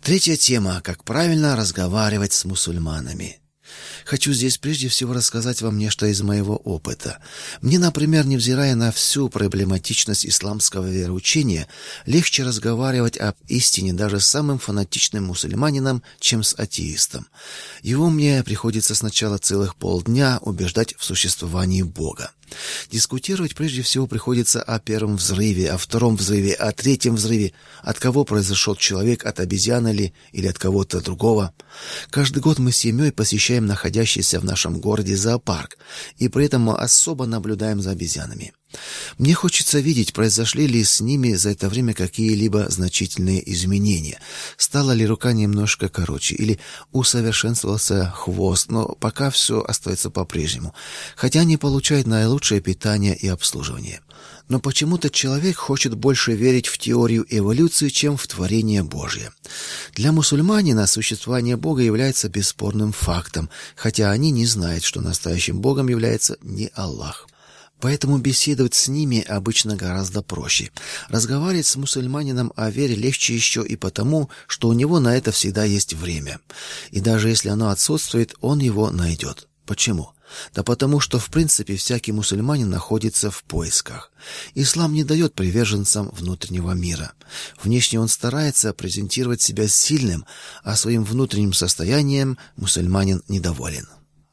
Третья тема: как правильно разговаривать с мусульманами. Хочу здесь прежде всего рассказать вам нечто из моего опыта. Мне, например, невзирая на всю проблематичность исламского вероучения, легче разговаривать об истине даже с самым фанатичным мусульманином, чем с атеистом. Его мне приходится сначала целых полдня убеждать в существовании Бога. Дискутировать прежде всего приходится о первом взрыве, о втором взрыве, о третьем взрыве, от кого произошел человек, от обезьяны ли или от кого-то другого. Каждый год мы с семьей посещаем находящийся в нашем городе зоопарк, и при этом мы особо наблюдаем за обезьянами. Мне хочется видеть, произошли ли с ними за это время какие-либо значительные изменения. Стала ли рука немножко короче или усовершенствовался хвост, но пока все остается по-прежнему, хотя они получают наилучшее питание и обслуживание. Но почему-то человек хочет больше верить в теорию эволюции, чем в творение Божье. Для мусульманина существование Бога является бесспорным фактом, хотя они не знают, что настоящим Богом является не Аллах. Поэтому беседовать с ними обычно гораздо проще. Разговаривать с мусульманином о вере легче еще и потому, что у него на это всегда есть время. И даже если оно отсутствует, он его найдет. Почему? Да потому что, в принципе, всякий мусульманин находится в поисках. Ислам не дает приверженцам внутреннего мира. Внешне он старается презентировать себя сильным, а своим внутренним состоянием мусульманин недоволен.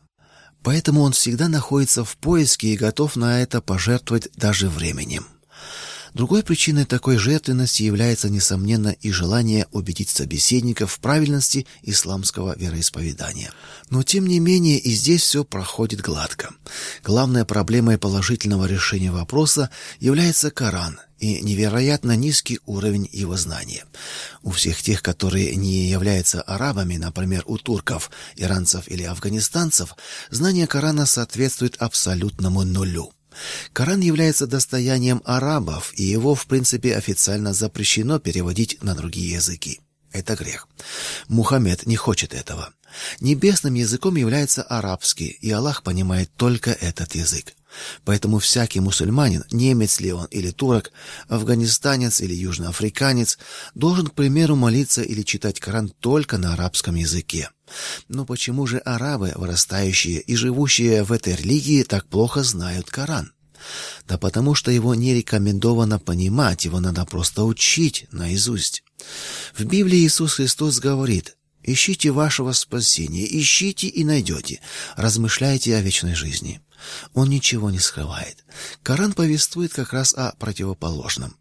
Поэтому он всегда находится в поиске и готов на это пожертвовать даже временем. Другой причиной такой жертвенности является, несомненно, и желание убедить собеседников в правильности исламского вероисповедания. Но, тем не менее, и здесь все проходит гладко. Главной проблемой положительного решения вопроса является Коран и невероятно низкий уровень его знания. У всех тех, которые не являются арабами, например, у турков, иранцев или афганистанцев, знание Корана соответствует абсолютному нулю. Коран является достоянием арабов, и его, в принципе, официально запрещено переводить на другие языки. Это грех. Мухаммед не хочет этого. Небесным языком является арабский, и Аллах понимает только этот язык. Поэтому всякий мусульманин, немец ли он или турок, афганистанец или южноафриканец, должен, к примеру, молиться или читать Коран только на арабском языке. Но почему же арабы, вырастающие и живущие в этой религии, так плохо знают Коран? Да потому что его не рекомендовано понимать, его надо просто учить наизусть. В Библии Иисус Христос говорит: «Ищите вашего спасения, ищите и найдете, размышляйте о вечной жизни». Он ничего не скрывает. Коран повествует как раз о противоположном.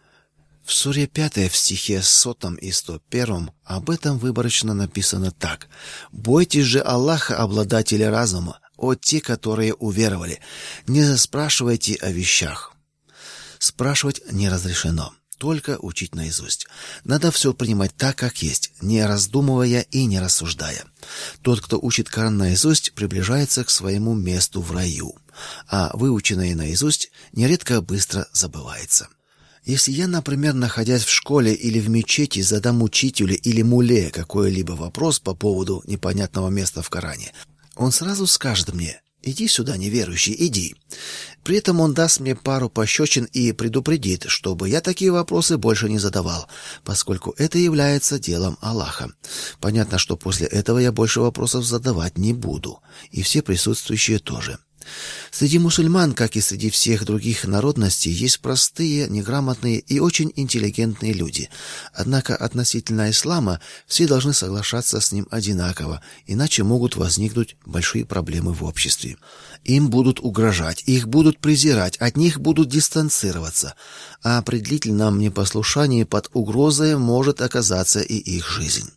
В суре 5 в стихе 100 и 101 об этом выборочно написано так: «Бойтесь же Аллаха, обладателя разума, о те, которые уверовали, не спрашивайте о вещах». Спрашивать не разрешено, только учить наизусть. Надо все принимать так, как есть, не раздумывая и не рассуждая. Тот, кто учит Коран наизусть, приближается к своему месту в раю, а выученное наизусть нередко быстро забывается. Если я, например, находясь в школе или в мечети, задам учителю или мулле какой-либо вопрос по поводу непонятного места в Коране, он сразу скажет мне: «Иди сюда, неверующий, иди». При этом он даст мне пару пощечин и предупредит, чтобы я такие вопросы больше не задавал, поскольку это является делом Аллаха. Понятно, что после этого я больше вопросов задавать не буду, и все присутствующие тоже. Среди мусульман, как и среди всех других народностей, есть простые, неграмотные и очень интеллигентные люди. Однако относительно ислама все должны соглашаться с ним одинаково, иначе могут возникнуть большие проблемы в обществе. Им будут угрожать, их будут презирать, от них будут дистанцироваться, а при длительном непослушании под угрозой может оказаться и их жизнь.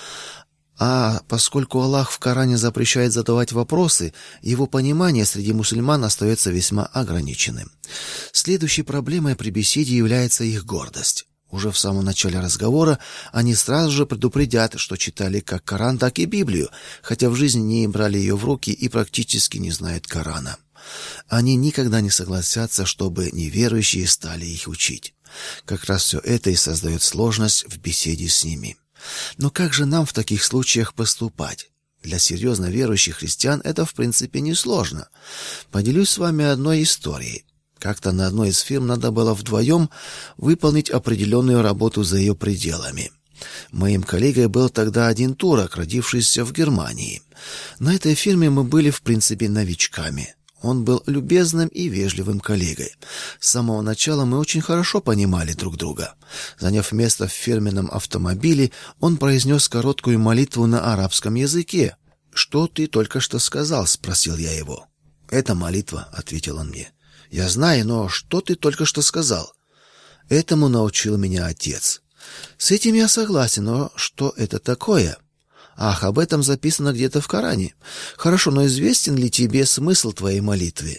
А поскольку Аллах в Коране запрещает задавать вопросы, его понимание среди мусульман остается весьма ограниченным. Следующей проблемой при беседе является их гордость. Уже в самом начале разговора они сразу же предупредят, что читали как Коран, так и Библию, хотя в жизни не брали ее в руки и практически не знают Корана. Они никогда не согласятся, чтобы неверующие стали их учить. Как раз все это и создает сложность в беседе с ними. Но как же нам в таких случаях поступать? Для серьезно верующих христиан это в принципе несложно. Поделюсь с вами одной историей. Как-то на одной из фирм надо было вдвоем выполнить определенную работу за ее пределами. Моим коллегой был тогда один турок, родившийся в Германии. На этой фирме мы были, в принципе, новичками. Он был любезным и вежливым коллегой. С самого начала мы очень хорошо понимали друг друга. Заняв место в фирменном автомобиле, он произнес короткую молитву на арабском языке. «Что ты только что сказал?» — спросил я его. «Это молитва», — ответил он мне. «Я знаю, но что ты только что сказал?» «Этому научил меня отец». «С этим я согласен, но что это такое?» «Ах, об этом записано где-то в Коране. Хорошо, но известен ли тебе смысл твоей молитвы?»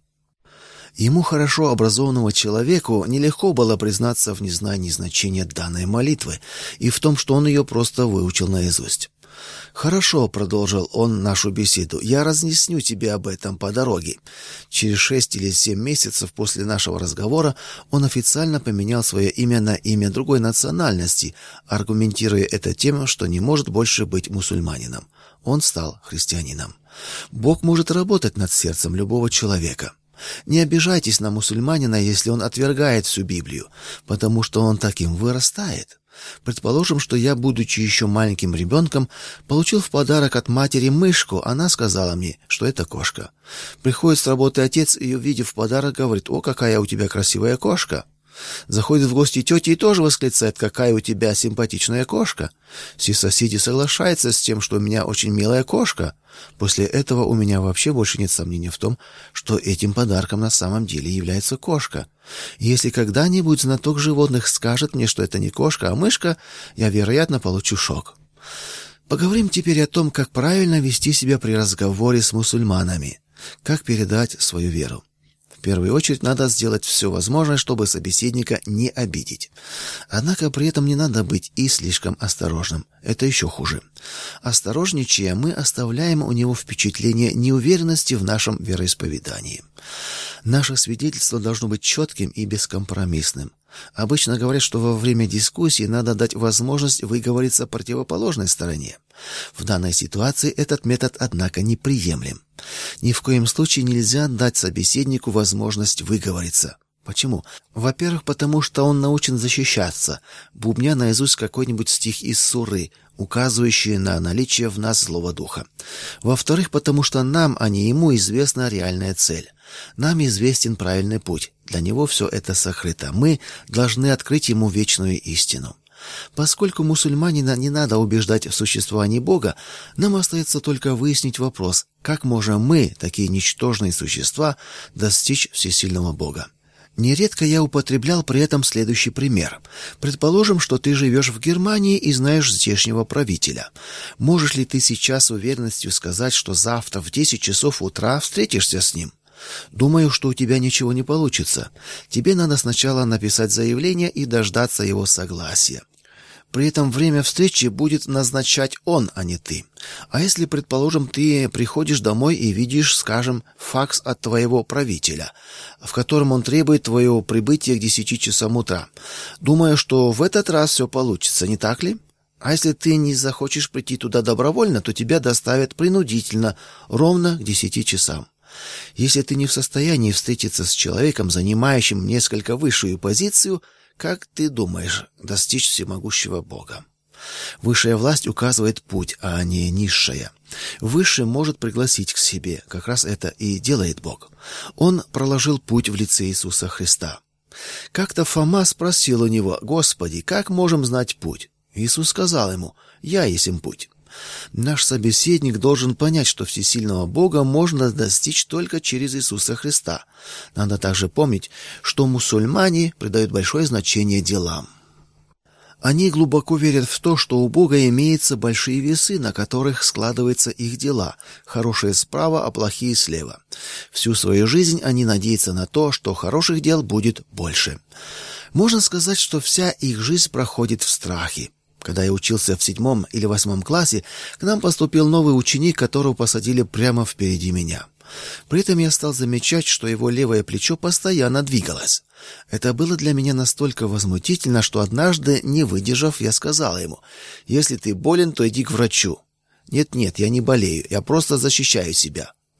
Ему, хорошо образованному человеку, нелегко было признаться в незнании значения данной молитвы и в том, что он ее просто выучил наизусть. «Хорошо», — продолжил он нашу беседу, — «я разъясню тебе об этом по дороге». Через 6 или 7 месяцев после нашего разговора он официально поменял свое имя на имя другой национальности, аргументируя это тем, что не может больше быть мусульманином. Он стал христианином. Бог может работать над сердцем любого человека. Не обижайтесь на мусульманина, если он отвергает всю Библию, потому что он таким вырастает. Предположим, что я, будучи еще маленьким ребенком, получил в подарок от матери мышку. Она сказала мне, что это кошка. Приходит с работы отец и, увидев подарок, говорит: «О, какая у тебя красивая кошка!» Заходит в гости тетя и тоже восклицает: «Какая у тебя симпатичная кошка!» Все соседи соглашаются с тем, что у меня очень милая кошка. После этого у меня вообще больше нет сомнений в том, что этим подарком на самом деле является кошка. И если когда-нибудь знаток животных скажет мне, что это не кошка, а мышка, я, вероятно, получу шок. Поговорим теперь о том, как правильно вести себя при разговоре с мусульманами, как передать свою веру. В первую очередь надо сделать все возможное, чтобы собеседника не обидеть. Однако при этом не надо быть и слишком осторожным. Это еще хуже. Осторожничая, мы оставляем у него впечатление неуверенности в нашем вероисповедании. Наше свидетельство должно быть четким и бескомпромиссным. Обычно говорят, что во время дискуссии надо дать возможность выговориться противоположной стороне. В данной ситуации этот метод, однако, неприемлем. Ни в коем случае нельзя дать собеседнику возможность выговориться. Почему? Во-первых, потому что он научен защищаться, бубня наизусть какой-нибудь стих из суры, указывающий на наличие в нас злого духа. Во-вторых, потому что нам, а не ему, известна реальная цель. Нам известен правильный путь. Для него все это сокрыто. Мы должны открыть ему вечную истину. Поскольку мусульманина не надо убеждать в существовании Бога, нам остается только выяснить вопрос: как можем мы, такие ничтожные существа, достичь всесильного Бога? Нередко я употреблял при этом следующий пример. Предположим, что ты живешь в Германии и знаешь здешнего правителя. Можешь ли ты сейчас с уверенностью сказать, что завтра в 10 часов утра встретишься с ним? Думаю, что у тебя ничего не получится. Тебе надо сначала написать заявление и дождаться его согласия. При этом время встречи будет назначать он, а не ты. А если, предположим, ты приходишь домой и видишь, скажем, факс от твоего правителя, в котором он требует твоего прибытия к 10 часам утра. Думаю, что в этот раз все получится, не так ли? А если ты не захочешь прийти туда добровольно, то тебя доставят принудительно, ровно к 10 часам. Если ты не в состоянии встретиться с человеком, занимающим несколько высшую позицию, как ты думаешь достичь всемогущего Бога? Высшая власть указывает путь, а не низшая. Высший может пригласить к себе, как раз это и делает Бог. Он проложил путь в лице Иисуса Христа. Как-то Фома спросил у него: «Господи, как можем знать путь?» Иисус сказал ему: «Я есть им путь». Наш собеседник должен понять, что всесильного Бога можно достичь только через Иисуса Христа. Надо также помнить, что мусульмане придают большое значение делам. Они глубоко верят в то, что у Бога имеются большие весы, на которых складываются их дела, хорошие справа, а плохие слева. Всю свою жизнь они надеются на то, что хороших дел будет больше. Можно сказать, что вся их жизнь проходит в страхе. Когда я учился в 7 или 8 классе, к нам поступил новый ученик, которого посадили прямо впереди меня. При этом я стал замечать, что его левое плечо постоянно двигалось. Это было для меня настолько возмутительно, что однажды, не выдержав, я сказал ему: «Если ты болен, то иди к врачу». «Нет, я не болею, я просто защищаю себя».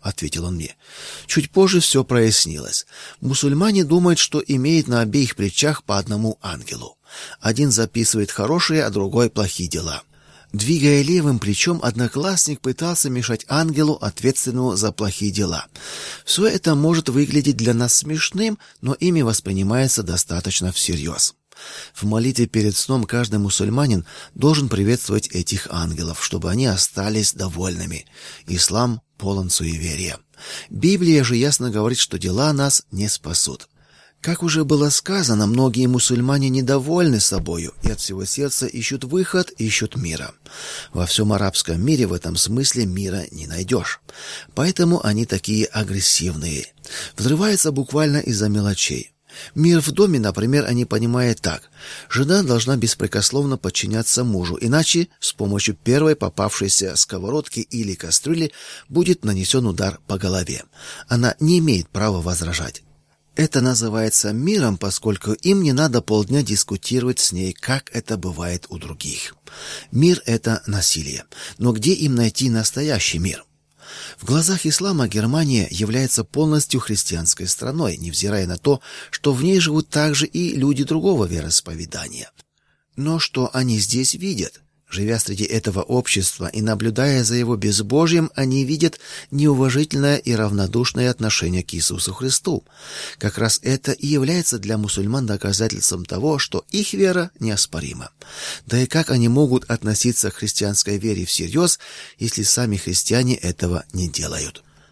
— ответил он мне. Чуть позже все прояснилось. Мусульмане думают, что имеют на обеих плечах по одному ангелу. Один записывает хорошие, а другой — плохие дела. Двигая левым плечом, одноклассник пытался мешать ангелу, ответственному за плохие дела. Все это может выглядеть для нас смешным, но ими воспринимается достаточно всерьез. В молитве перед сном каждый мусульманин должен приветствовать этих ангелов, чтобы они остались довольными. Ислам полон суеверия. Библия же ясно говорит, что дела нас не спасут. Как уже было сказано, многие мусульмане недовольны собою и от всего сердца ищут выход, ищут мира. Во всем арабском мире в этом смысле мира не найдешь. Поэтому они такие агрессивные. Взрываются буквально из-за мелочей. Мир в доме, например, они понимают так. Жена должна беспрекословно подчиняться мужу, иначе с помощью первой попавшейся сковородки или кастрюли будет нанесен удар по голове. Она не имеет права возражать. Это называется миром, поскольку им не надо полдня дискутировать с ней, как это бывает у других. Мир — это насилие. Но где им найти настоящий мир? В глазах ислама Германия является полностью христианской страной, невзирая на то, что в ней живут также и люди другого вероисповедания. Но что они здесь видят? Живя среди этого общества и наблюдая за его безбожием, они видят неуважительное и равнодушное отношение к Иисусу Христу. Как раз это и является для мусульман доказательством того, что их вера неоспорима. Да и как они могут относиться к христианской вере всерьез, если сами христиане этого не делают?